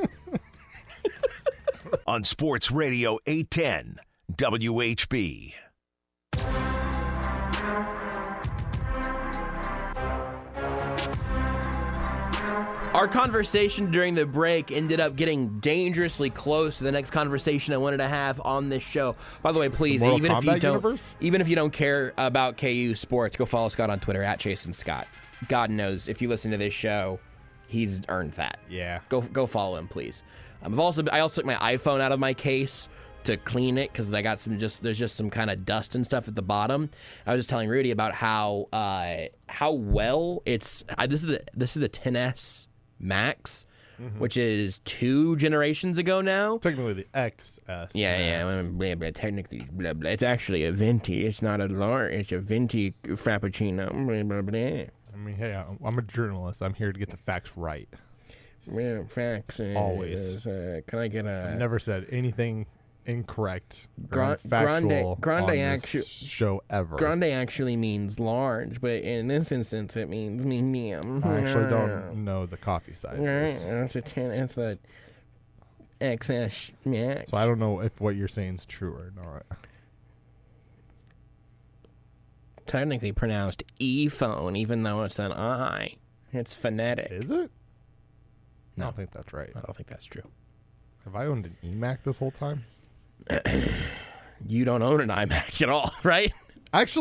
On Sports Radio eight ten W H B. Our conversation during the break ended up getting dangerously close to the next conversation I wanted to have on this show. By the way, please, Mortal even Kombat if you don't, universe? even if you don't care about K U sports, go follow Scott on Twitter at Chasen Scott. God knows if you listen to this show, he's earned that. Yeah. Go go follow him, please. Um, I've also I also took my iPhone out of my case to clean it because I got some just there's just some kind of dust and stuff at the bottom. I was just telling Rudy about how uh, how well it's. I, this is the this is the ten S Max, mm-hmm. which is two generations ago now. Technically the X S. Yeah, yeah, blah, blah, technically, blah, blah. It's actually a venti. It's not a large. It's a venti frappuccino. Blah, blah, blah. I mean, hey, I'm a journalist. I'm here to get the facts right. Yeah, facts. Is, Always. Uh, can I get a? I've never said anything incorrect or Gra- factual grande, grande on actu- this show ever. Grande actually means large, but in this instance, it means medium. I actually don't know the coffee sizes. It's a ten. It's a X S Max. So I don't know if what you're saying is true or not. Technically pronounced e-phone, even though it's an I. It's phonetic. Is it? No. I don't think that's right. I don't think that's true. Have I owned an E Mac this whole time? You don't own an iMac at all, right? Actually,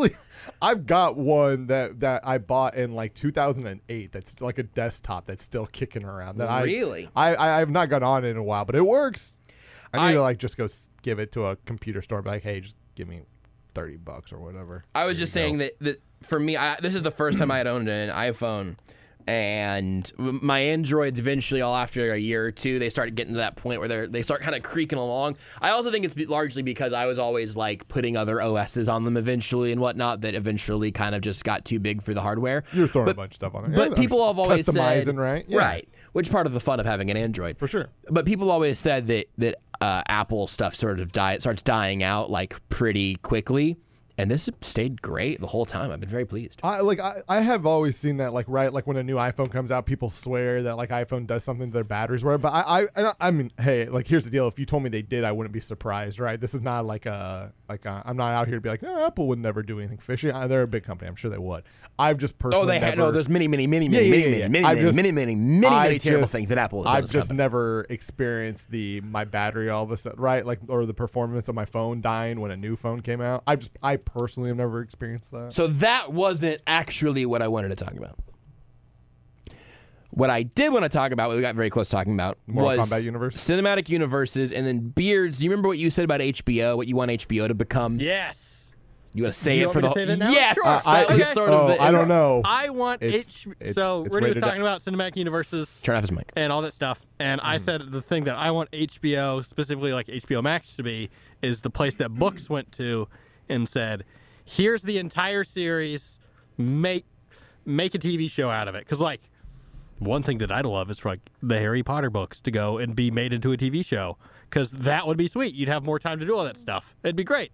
I've got one that, that I bought in like two thousand eight. That's like a desktop that's still kicking around. That Really? I, I I have not got on it in a while, but it works. I need I- to like just go s- give it to a computer store and be like, hey, just give me thirty bucks or whatever. I was There just you go. saying that, that for me, I, this is the first time I had owned an iPhone. And my Androids eventually, all after a year or two, they started getting to that point where they they start kind of creaking along. I also think it's be- largely because I was always like putting other O Ss on them eventually and whatnot that eventually kind of just got too big for the hardware. You're throwing but, a bunch of stuff on it. But Yeah, people I'm have always customizing, said, right? Yeah. Right, which part of the fun of having an Android For sure. But people always said that that uh, Apple stuff sort of die, starts dying out like pretty quickly. And this stayed great the whole time. I've been very pleased. I like I, I have always seen that like right like when a new iPhone comes out, people swear that like iPhone does something to their batteries, whatever. But I I I, I mean, hey, like here's the deal: if you told me they did, I wouldn't be surprised, right? This is not like a like a, I'm not out here to be like oh, Apple would never do anything fishy. Uh, they're a big company, I'm sure they would. I've just personally Oh, they had never, no. There's many, many, many, Yeah, many, yeah, many, yeah, many, yeah. many, I've many, just- many, many, many, I many terrible just- things that Apple has done. I've as a just company. never experienced the my battery all of a sudden, right? Like or the performance of my phone dying when a new phone came out. I just I personally have never experienced that. So that wasn't actually what I wanted to talk about. What I did want to talk about, what we got very close to talking about, Mortal was Kombat universe? cinematic universes, and then Beards. Do you remember what you said about H B O? What you want H B O to become? Yes. You want to say Do you it want for me the to say that now? Yes, Sure. Uh, that I, was okay. sort of oh, the. I don't know. I want It's- H. it's- so it's Rudy was rated talking R. about cinematic universes Turn off his mic. and all that stuff, and I said the thing that I want H B O, specifically like H B O Max, to be is the place that books went to and said, "Here's the entire series, make make a T V show out of it." Because like one thing that I'd love is for like the Harry Potter books to go and be made into a T V show, because that would be sweet. You'd have more time to do all that stuff. It'd be great.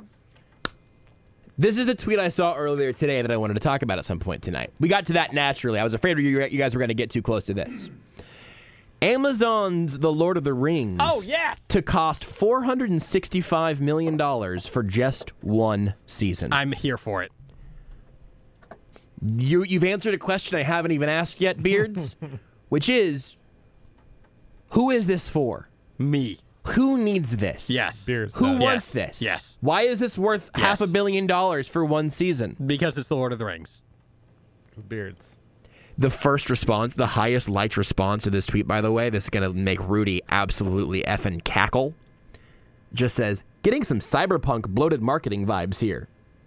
This is the tweet I saw earlier today that I wanted to talk about at some point tonight. We got to that naturally. I was afraid you you guys were going to get too close to this. Amazon's The Lord of the Rings Oh yes, to cost four hundred sixty-five million dollars for just one season. I'm here for it. You, you've answered a question I haven't even asked yet, Beards, which is, who is this for? Me. Who needs this? Yes. Beers. Who that. wants Yes. this? Yes. Why is this worth Yes. half a billion dollars for one season? Because it's the Lord of the Rings. Beards. The first response, the highest liked response to this tweet, by the way, this is going to make Rudy absolutely effing cackle, just says, getting some cyberpunk bloated marketing vibes here.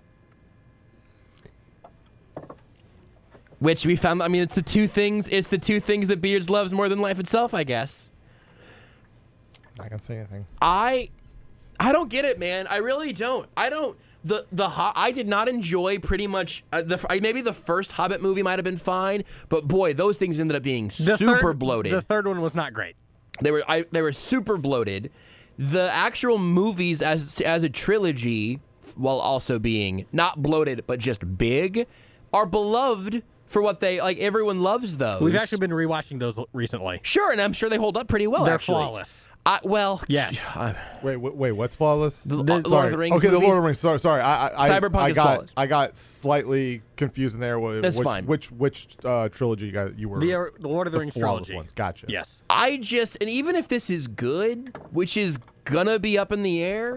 Which we found, I mean, it's the two things, it's the two things that Beards loves more than life itself, I guess. Not gonna say anything. I, I don't get it, man. I really don't. I don't. The the Ho- I did not enjoy pretty much uh, the I- maybe the first Hobbit movie might have been fine, but boy, those things ended up being The super third- bloated. The third one was not great. They were I, they were super bloated. The actual movies as as a trilogy, while also being not bloated but just big, are beloved for what they like. Everyone loves those. We've actually been rewatching those recently. sure, and I'm sure they hold up pretty well. They're actually. flawless. I, well, Yes. I- Wait, wait, wait, what's flawless? The- Sorry. uh, Lord of the Rings Okay, the movies? Lord of the Rings. Sorry, sorry. I, I, I- Cyberpunk I is got, flawless. I got slightly confused in there with That's which, fine. which which uh, trilogy you guys you were. The, uh, the Lord of the, the Rings flawless trilogy. ones. Gotcha. Yes. I just, and even if this is good, which is gonna be up in the air,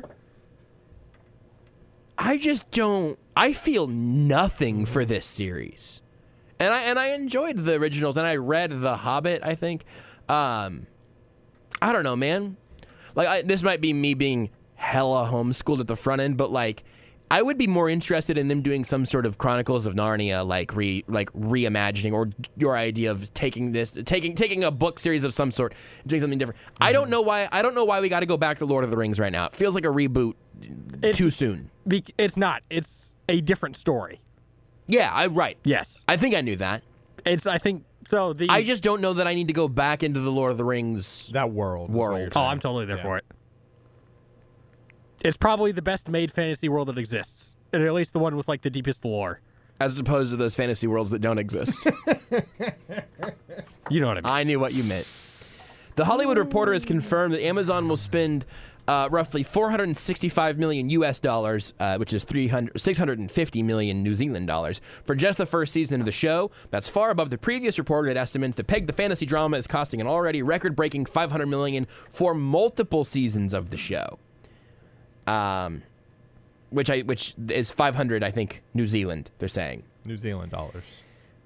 I just don't. I feel nothing for this series, and I and I enjoyed the originals, and I read The Hobbit. I think, um, I don't know, man. Like I, this might be me being hella homeschooled at the front end, but like. I would be more interested in them doing some sort of Chronicles of Narnia, like re like reimagining, or your idea of taking this, taking taking a book series of some sort, and doing something different. I don't know why. I don't know why we got to go back to Lord of the Rings right now. It feels like a reboot It's- too soon. Be- it's not. It's a different story. Yeah, I right. Yes. I think I knew that. It's. I think so. The. I just don't know that I need to go back into the Lord of the Rings. That world. is what World. you're Oh, saying. I'm totally there Yeah. for it. It's probably the best made fantasy world that exists, and at least the one with like the deepest lore. As opposed to those fantasy worlds that don't exist. You know what I mean? I knew what you meant. The Hollywood Reporter has confirmed that Amazon will spend uh, roughly four hundred sixty-five million U S dollars, uh, which is three hundred, six hundred fifty million New Zealand dollars, for just the first season of the show. That's far above the previous reported estimates that pegged the fantasy drama as costing an already record-breaking five hundred million for multiple seasons of the show. Um, which I which is five hundred, I think, New Zealand. They're saying New Zealand dollars.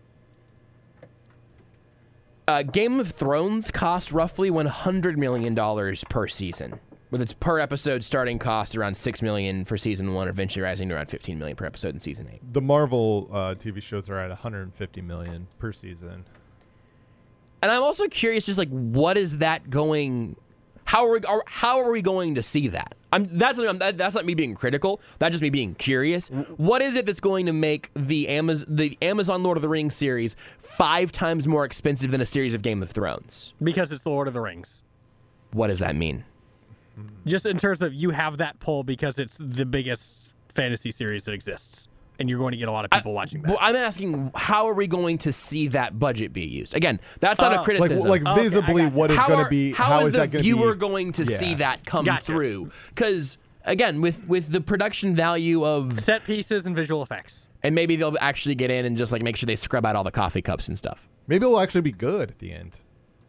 uh, Game of Thrones cost roughly one hundred million dollars per season, with its per episode starting cost around six million dollars for season one, eventually rising to around fifteen million dollars per episode in season eight. The Marvel uh, T V shows are at one hundred fifty million dollars per season. And I'm also curious, just like, what is that going? How are we? Are, how are we going to see that? I'm that's I'm, that, that's not me being critical. That's just me being curious. What is it that's going to make the Amazon the Amazon Lord of the Rings series five times more expensive than a series of Game of Thrones? Because it's the Lord of the Rings. What does that mean? Just in terms of you have that pull because it's the biggest fantasy series that exists, and you're going to get a lot of people I, watching that. Well, I'm asking, how are we going to see that budget be used? Again, that's not Uh, a criticism. Like, like Okay, visibly, I got you. what is how going are- to be? how, how is, is the that going to viewer be? going to Yeah. see that come Gotcha. through? Because again, with with the production value of, Set pieces and visual effects. and maybe they'll actually get in and just like make sure they scrub out all the coffee cups and stuff. Maybe it will actually be good at the end.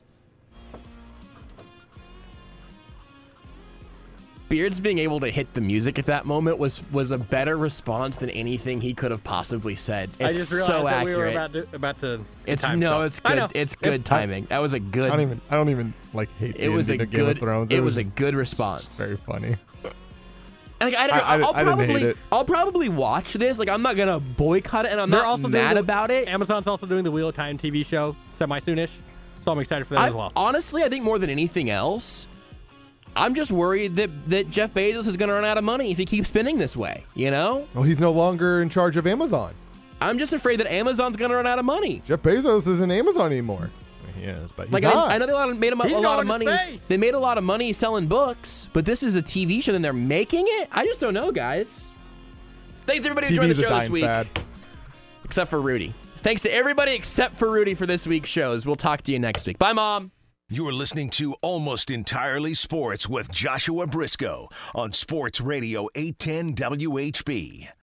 Beards being able to hit the music at that moment was was a better response than anything he could have possibly said. It's I just realized so that accurate. we were about to, about to it's time no, stop. it's I good. know. It's good timing. That was a good. I don't even. I don't even like hate. The it was a ending of Game good. of Thrones. It, was, a just good response. very funny. Like, I don't know. I- I I'll didn't- I didn't hate probably it. I'll probably watch this. Like, I'm not gonna boycott it, and I'm They're not also doing mad the- about it. Amazon's also doing the Wheel of Time T V show semi soonish, so I'm excited for that I, as well. Honestly, I think more than anything else, I'm just worried that that Jeff Bezos is gonna run out of money if he keeps spending this way. You know, Well, he's no longer in charge of Amazon. I'm just afraid that Amazon's gonna run out of money. Jeff Bezos isn't Amazon anymore. He is, but he's Like not. I, I know they lot of- made a, mo- He's a lot going of money. to space. They made a lot of money selling books, but this is a T V show, and they're making it. I just don't know, guys. Thanks everybody who T joined V's the a show this dying week, fad. except for Rudy. Thanks to everybody except for Rudy for this week's shows. We'll talk to you next week. Bye, Mom. You're listening to Almost Entirely Sports with Joshua Briscoe on Sports Radio eight ten W H B.